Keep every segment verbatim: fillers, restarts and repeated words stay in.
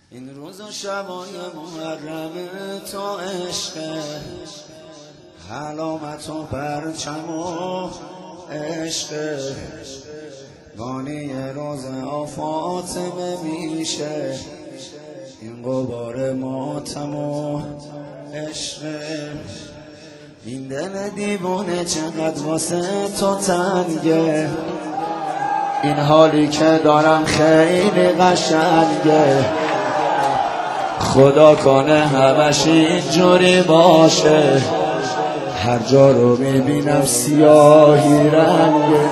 این روز و شبای محرم تا عشق علامت و پرچم و عشق بانی روز فاطمه میشه این غبار ماتم و عشق این دل دیوانه چقدر واسه تو تنگه این حالی که دارم خیلی قشنگه خدا کنه همش اینجوری باشه هر جا رو میبینم سیاهی رنگه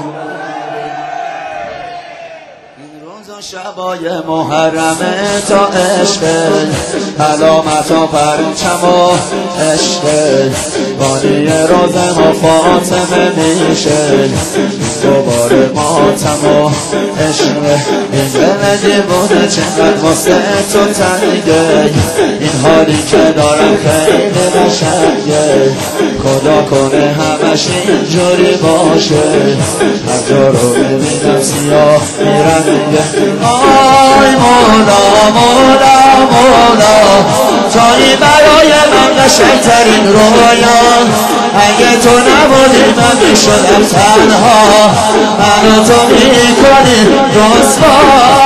این روز و شبای محرمه تا عشق علامت و پرچم و عشق بانی روز ما فاطمه میشه دوباره ماتم و عشق این دل دیوانه چقدر واسه تو تنگه این حالی که دارم خیلی قشنگه خدا کنه همش اینجوری باشه هر جا رو ببینم سیاه میرنگه آی مولا مولا مولا تویی برای من قشنگترین رویا اگه تو نبودی من میشدم تنها منو تو میکنی رسوا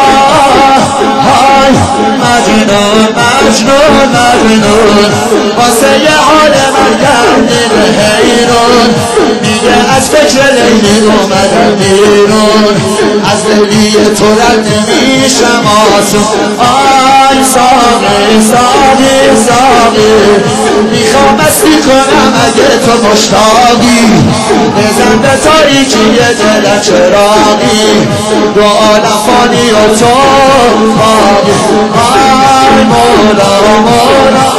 های مجنون مجنون مجنون واسه یه حال من گردید حیرون میگه از فکر لیلی اومدم بیرون از لیلی تو رد نمیشم آسون آی ساقی ساقی ساقی میخوام مستی کنم اگه تو مشتاقی بزن به تاریکی دل چراغی دو عالم فانی و تو باقی آی مولا مولا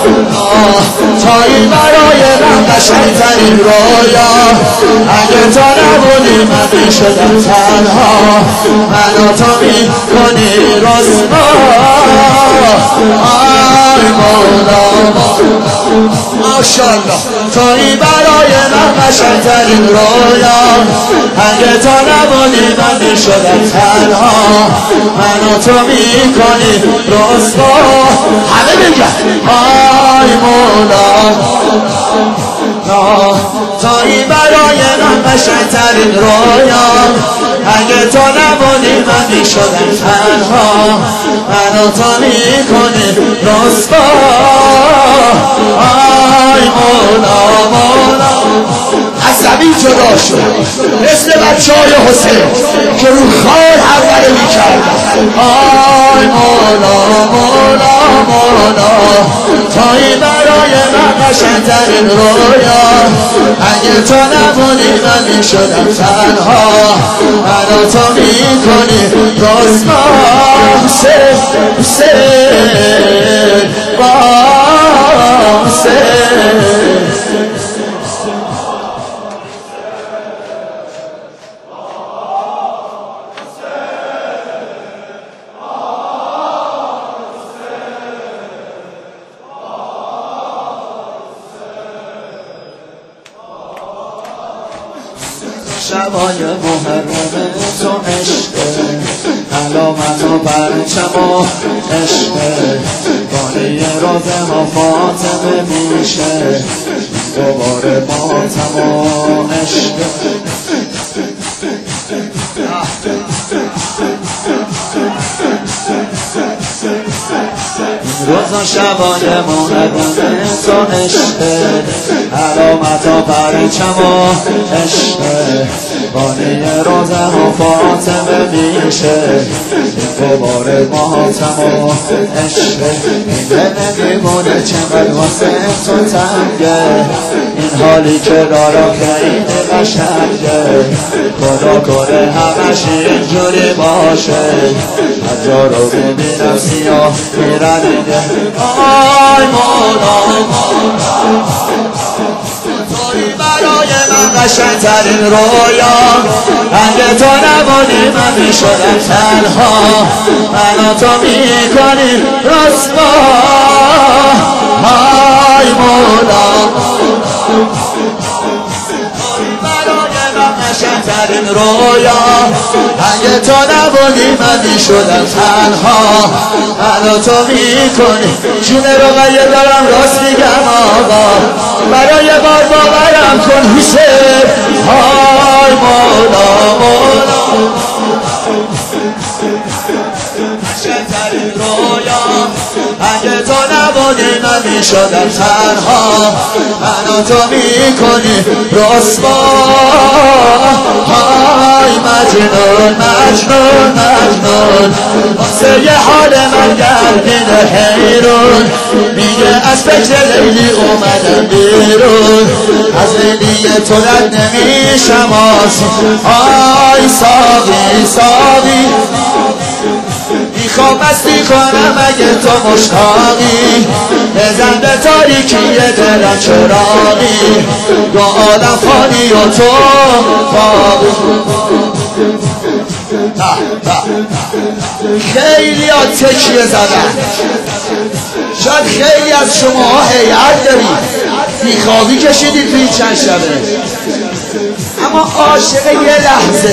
تویی برای من قشنگترین رویا اگه تو نبودی من میشدم تنها منو تو میکنی رسوا آی مولا ماشاءالله تویی برای من قشنگترین رویا اگه تو نبودی من میشدم تنها منو تو میکنی رسوا همه بگن آی مولا تویی برای من قشنگترین رویا اگه تو نبودی من میشدم تنها منو تو میکنی رسوا آی مولا مولا از زمین جدا شد مثل بچه های حسین که رو خال حمله میکردن آی مولا مولا مولا تویی برای من قشنگترین رویا اگه تو نبودی من میشدم تنها منو تو میکنی رسوا حسین حسین با حسین شبای محرم تو عشق علامت و پرچم و عشق بانی روز ما فاطمه میشه دوباره ماتم و عشق روز و شبای محرم تو عشق علامت و پرچم و عشق بانی روز ما فاطمه میشه دوباره ماتم و عشق این دل دیوانه چقدر واسه تو تنگه این حالی که دارم خیلی قشنگه خدا کنه همش اینجوری باشه هر جا رو ببینم سیاه میرنگه آی مولا تویی برای من قشنگترین رویا اگه تو نبودی من میشدم تنها منو تو میکنی رسوا های مولا تویی برای من قشنگترین قشنگترین رویا اگه تو نبودی من میشدم تنها منو تو میکنی جون رقیه دارم راست میگم آقا برای بار باورم کن حسین های مولا مولا قشنگترین رویا اگه تو نبودی من میشدم تنها منو تو میکنی رسوا های مجنون مجنون مجنون واسه یه حال من گردین حیرون میگه از فکر لیلی اومدم بیرون از لیلی تو رد نمیشم آی ساقی ساقی میخوام مستی کنم اگه تو مشتاقی بزن به تاریکی دلم چراغی دو آدم فانی و تو باقی خیلی ها تکیه زدن شاید خیلی از شما حیرت دارید بیخوابی کشیدید توی چند شبه اما عاشق یه لحظه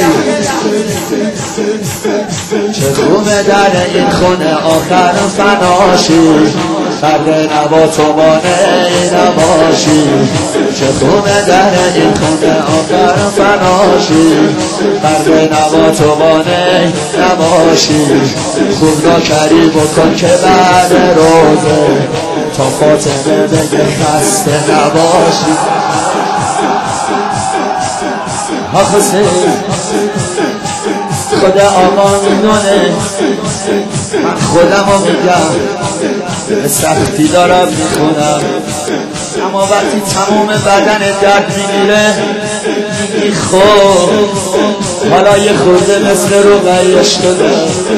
چه خوبه در این خونه آخر فناشی فرد نبا تو مانع نباشی چه خوبه در این خونه آخر فناشی فرد نبا تو مانع نباشی خوب ناکری بکن که بعد روزه تا فاطمه بگه خسته نباشی حسین خدا آقا میدونه من خودم رو میگم به سختی دارم میخونم اما وقتی تمام بدن درد میگیره میگی خب حالا یه خورده مثل رو غیش شده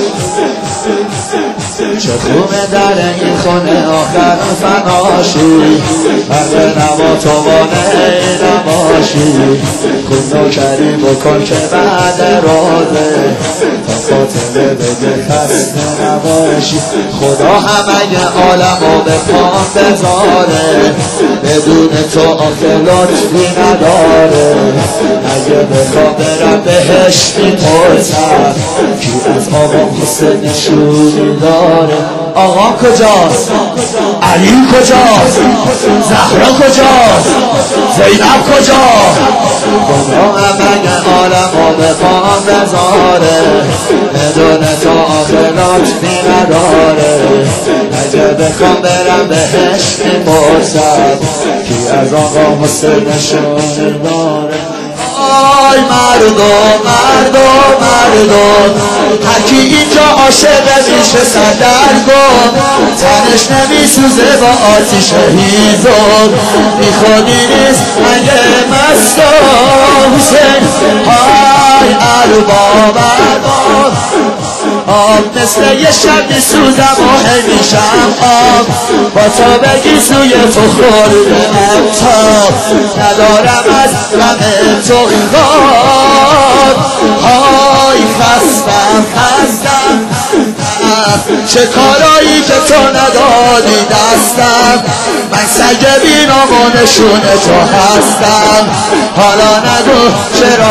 چه خوبه در این خونه آخر فناشی فرد نما تو وانه نباشی خود نوکری بکن که بعد روزه تا فاطمه بگه خسته نباشی خدا هم اگه عالمو به پام بذاره بدون تو آخه لطفی نداره اگه بخوام برم بهش میپرسم کی از آقا حسین نشونی داره آقا کجاست علی کجاست زهرا کجاست زینب کجاست خدا هم اگه عالمو به پام بذاره بدون تو آخه لطفی نداره اگه بخوام برم بهش میپرسم کی از آقا حسین نشونی داره آی مردم مردم مردم هرکی اینجا عاشق میشه سردرگم تنش نمیسوزه با آتیش هیزم بیخودی نیست اگه مستا حسین آی ارباب ارباب آب مثل یه شب میسوزم و هی میشم آب با تو بگی سوی تو خوردم تا ندارم از غم تو خود های خستم خستم چه کارایی که تو ندادی دستم من سگ بینام و نشون تو هستم حالا نگو چرا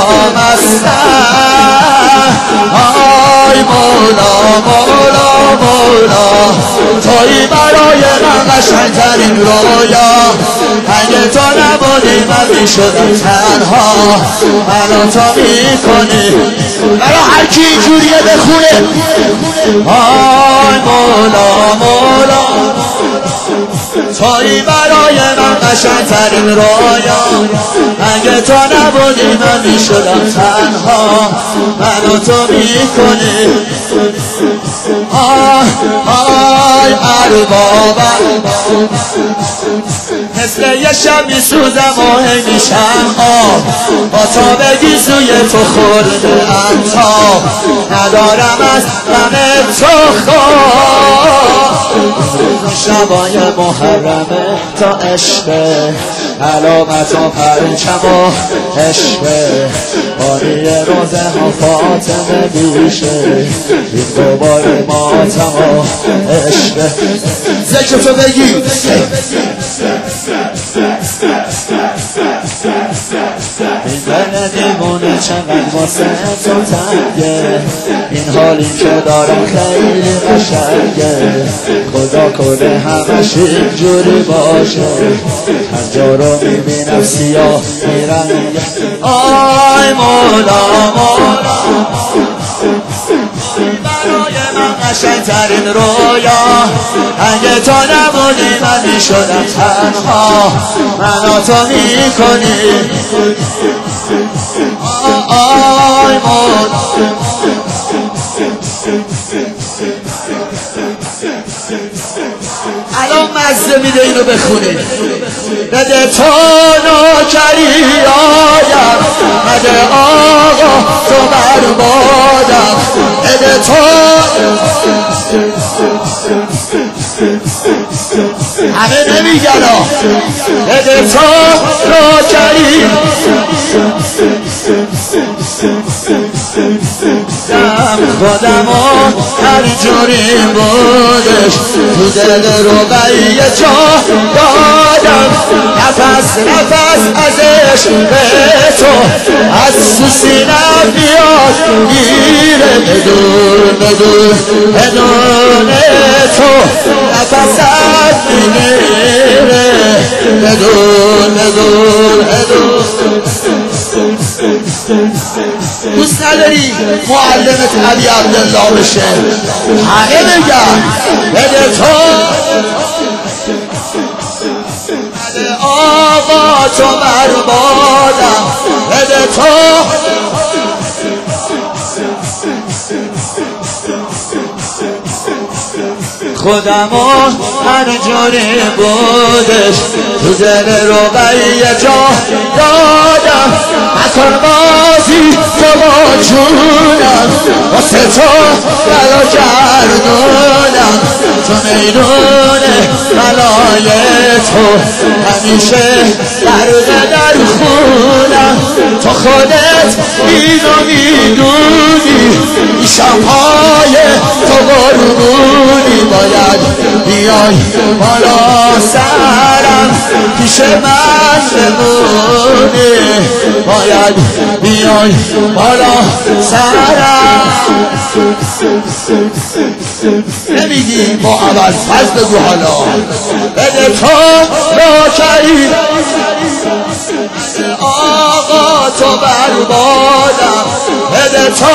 مستم آی مولا مولا مولا تویی برای من قشنگترین رویا اگه تو نبودی من میشدم تنها منو تو میکنی برای هرکی اینجوریه بخونه آی مولا مولا تویی برای من قشنگترین رویا اگه تو نبودی من میشدم تنها منو تو میکنی آی آی ارباب مثل یه شب میسوزم و هی میشم آب با تا بگی سوی تو خورده ام تا ندارم از غم تو خواب شبای محرمه تا عشقه علامت و پرچم و عشقه باری روزه ها فاطمه بیشه این دوباره ماتم و عشقه ذکر تو بگی میمونه چقدر واسه تو تنگه این حالی که دارم خیلی قشنگه خدا کنه همش اینجوری باشه هر جا رو میبینم سیاه میرنگه آی مولا مولا برای من قشنگترین رویا اگه تو نبودی من میشدم تنها منو تو میکنی آی مولا الان مزه میده اینو بخونید بده تو نوکری آیم بده آقا تو بربادم بده تو همه نمیگن بده تو نوکری خودمو هر جوری بودش تو دل رقیه جا دادم نفس نفس از عشق تو از سینم بیاد گیره بدون بدون بدون تو نفست میگیره بدون بدون بدون دوست نداری معلمت علی عبدالله بشه همه بگن بده تو بده آقا تو بربادم بده تو خودمو هر جوری بودش تو دل رقیه جا دادم نکن بازی تو با جونم واسه تو بلا گردونم تو میدون بلای تو همیشه درد در خونم تو خودت اینو میدونی شبهای تو قربونی باید بیای بالا سرم پیش من بمونی باید بیای بالا سرم نمیگی با اول فضل بگو حالا بده تو نوکری آقا تو بربادم بده تو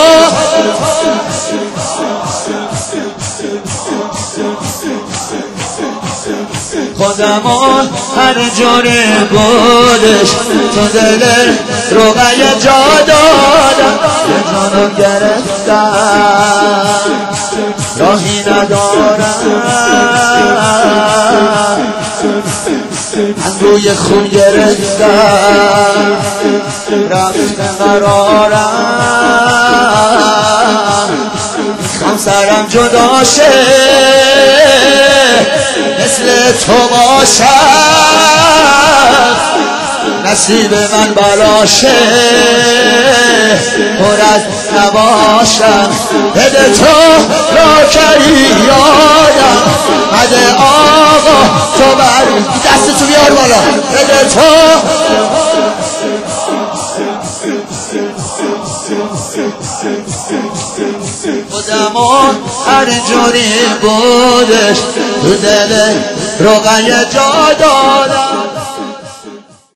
خودمون هر جوری بودش تو دل رقیه جا دادم یه جانو گرفتم راهی ندارم انگوی خون گرفتم رفت قرارم میخوام سرم جدا شه مثل تو باشم نصیب من بالاشه پر از نباشم بده تو نوکری یادم بده آقا تو بر دست تو بیار بالا بده تو خودمون هر جوری بودش تو دل رقیه جا دادم